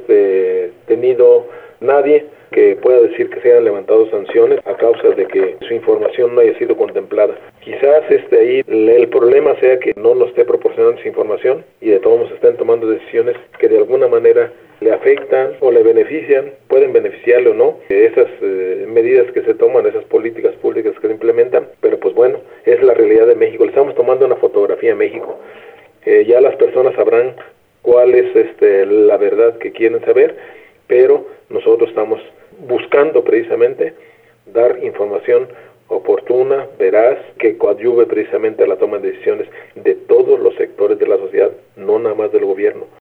tenido nadie que pueda decir que se hayan levantado sanciones a causa de que su información no haya sido contemplada. Quizás ahí el problema sea que no nos esté proporcionando esa información y de todos modos estén tomando decisiones que de alguna manera le afectan o le benefician, pueden beneficiarle o no, esas medidas que se toman, esas políticas públicas que se implementan, pero pues bueno, es la realidad de México. Le estamos tomando una fotografía a México. Ya las personas sabrán cuál es la verdad que quieren saber, pero nosotros estamos buscando precisamente dar información oportuna, veraz, que coadyuve precisamente a la toma de decisiones de todos los sectores de la sociedad, no nada más del gobierno.